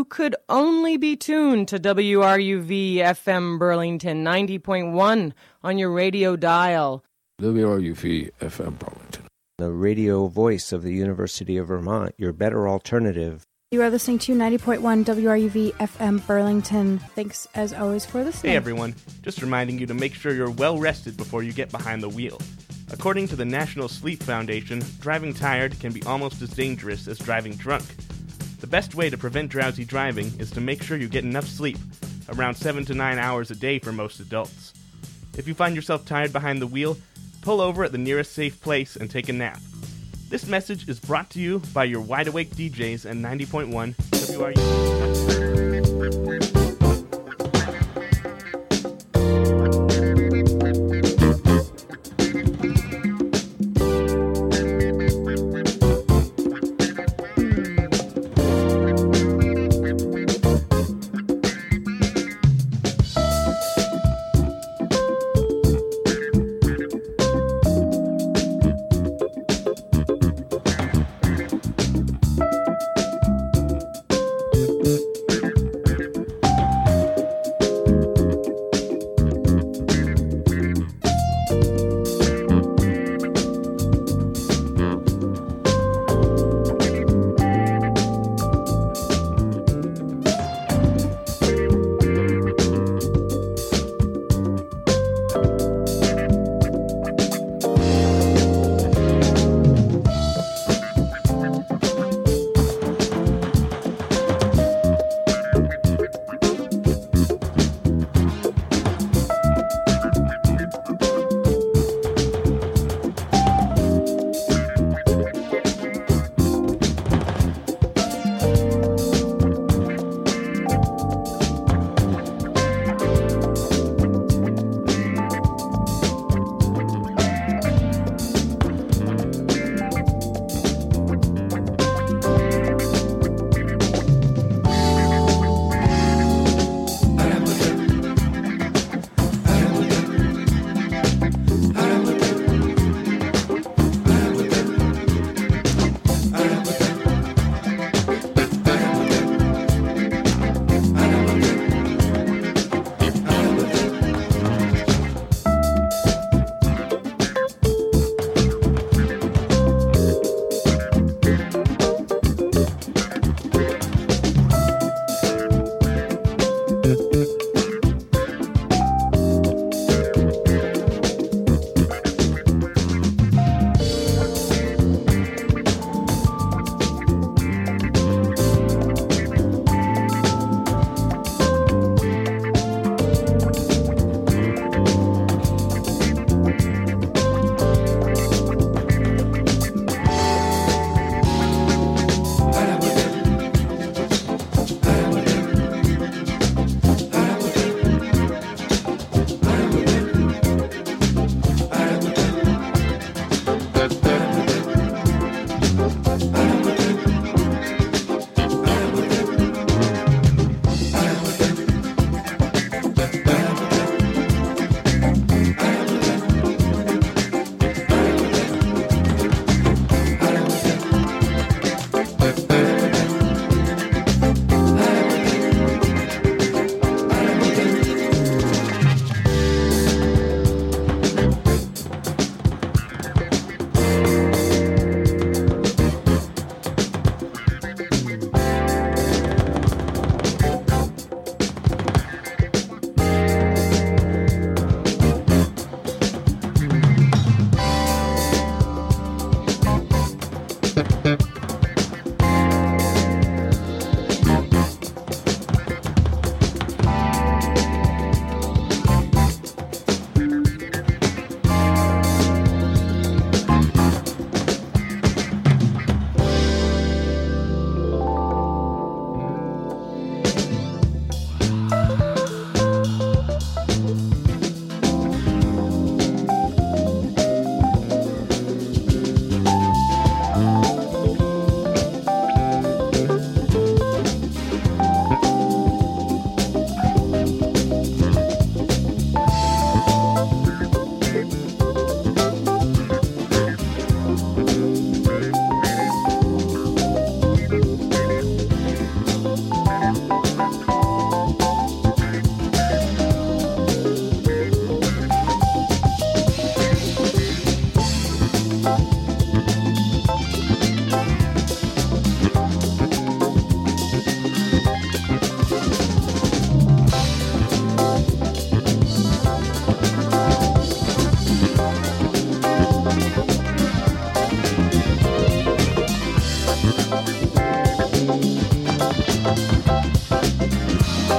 could only be tuned to WRUV FM Burlington 90.1 on your radio dial. WRUV FM Burlington. The radio voice of the University of Vermont, your better alternative. You are listening to 90.1 WRUV FM Burlington. Thanks, as always, for listening. Hey, everyone. Just reminding you to make sure you're well rested before you get behind the wheel. According to the National Sleep Foundation, driving tired can be almost as dangerous as driving drunk. The best way to prevent drowsy driving is to make sure you get enough sleep, around 7 to 9 hours a day for most adults. If you find yourself tired behind the wheel, pull over at the nearest safe place and take a nap. This message is brought to you by your Wide Awake DJs and 90.1 WRU.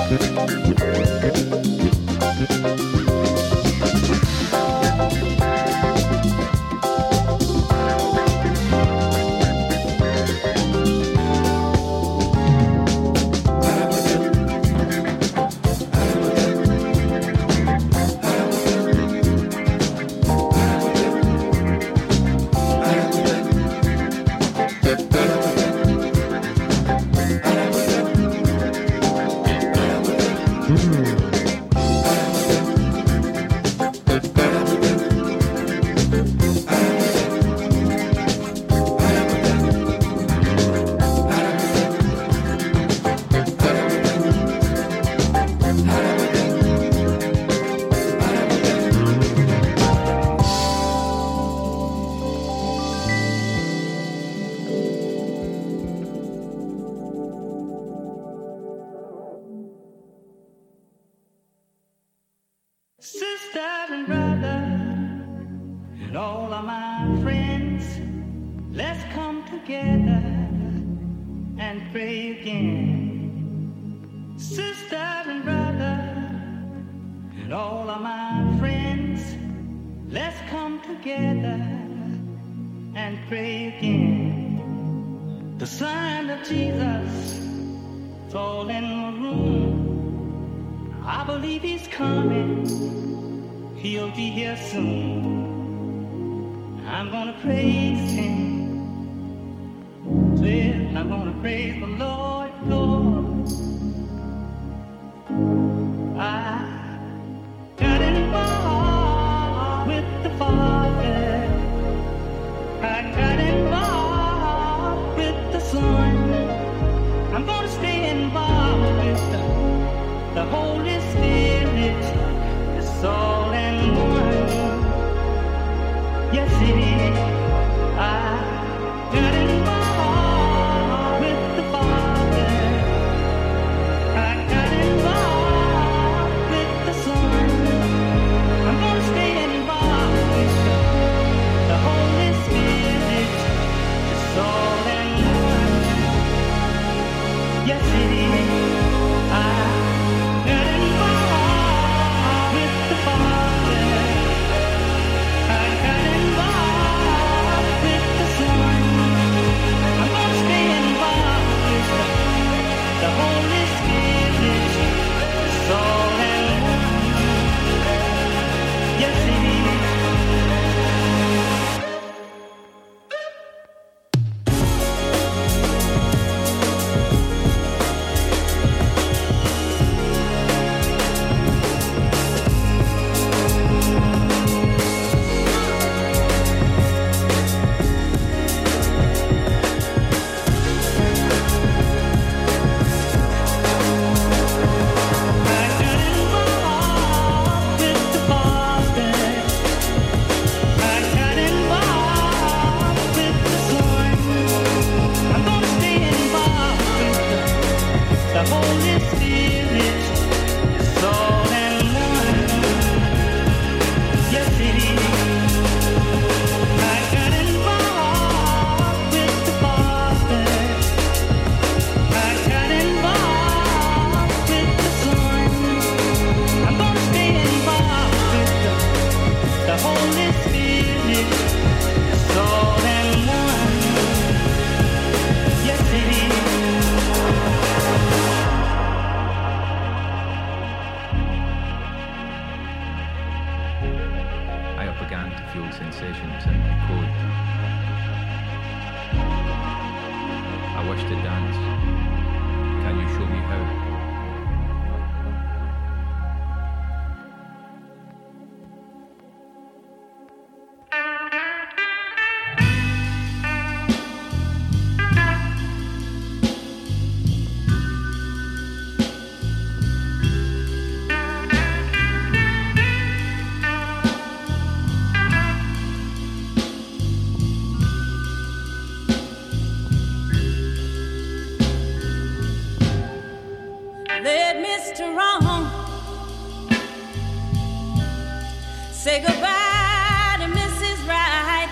Say goodbye to Mrs. Wright.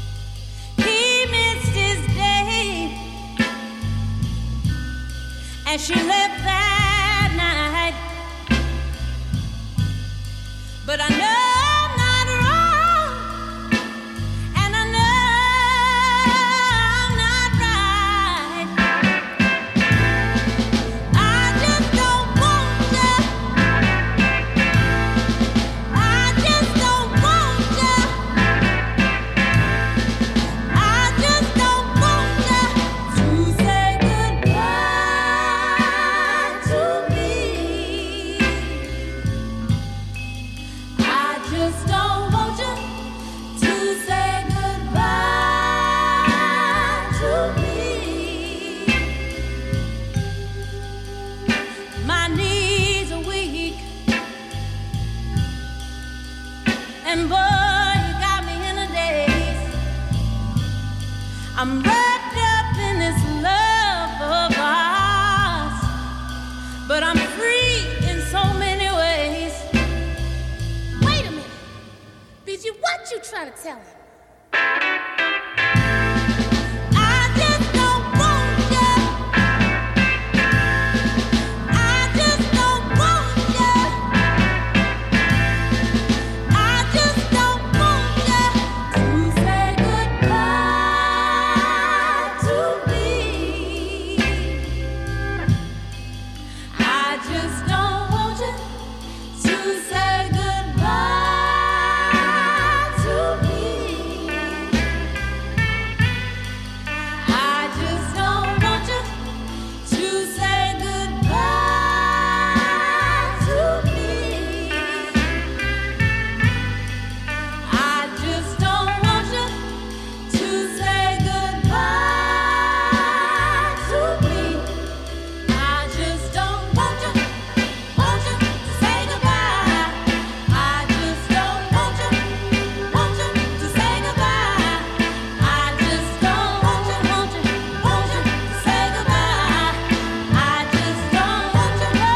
He missed his day, and she left that night. But I know I'm not wrong, and I know I'm not right. I just don't want you. I just don't want you. I just don't want you to say goodbye to me. I just don't want you to say goodbye to me. My knees are weak, and boy, you got me in a daze. I'm wrapped up in this love of ours, but I'm free in so many ways. Wait a minute, BG, what you trying to tell him? I just don't want you. I just don't want you. I just don't want you to say goodbye to me. I just don't want you to say goodbye to me. I just don't want you to say goodbye to me. I just don't want you to say goodbye to me. I just don't want you to say goodbye. I just don't want you to say goodbye. I just don't want you to say goodbye. I just don't want you to say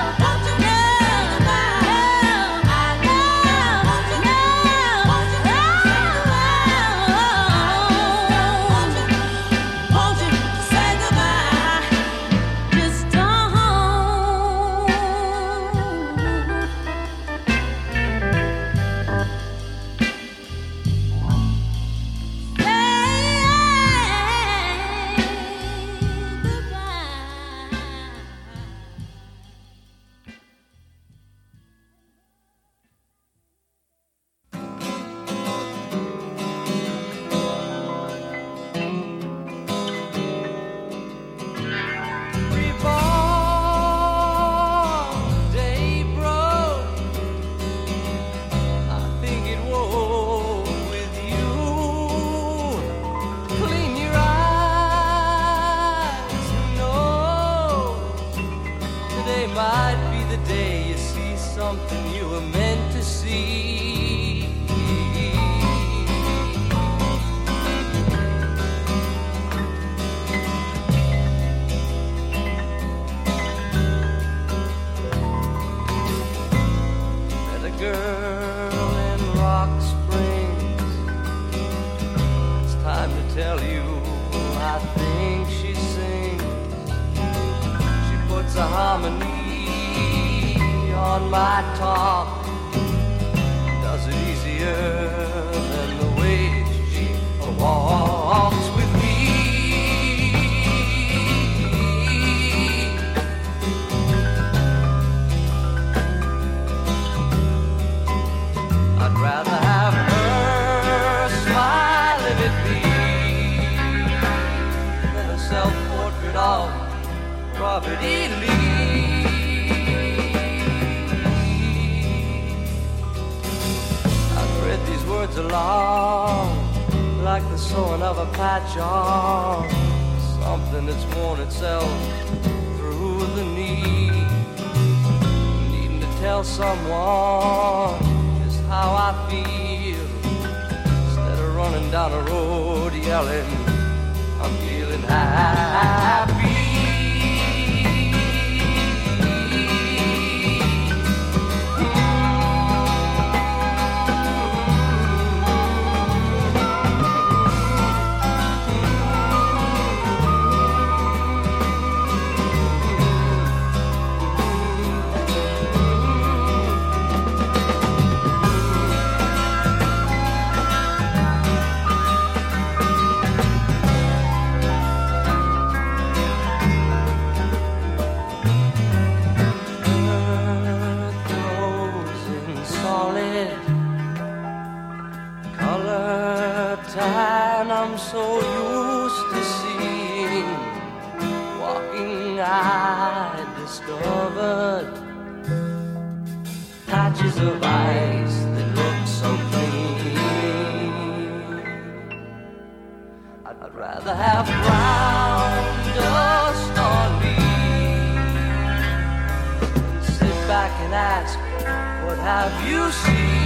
might be the day you see something you were meant to see. Met a girl in Rock Springs. It's time to tell you, I think she sings. She puts a harmony on my talk, does it easier than the way she walks with me. I'd rather have her smiling at me than a self-portrait of Robert E. Lee. Words along like the sewing of a patch on something that's worn itself through the knee. Needing to tell someone just how I feel instead of running down a road yelling, I'm feeling happy. so used to seeing. Walking, I discovered patches of ice that look so clean. I'd rather have brown dust on me. Sit back and ask, what have you seen?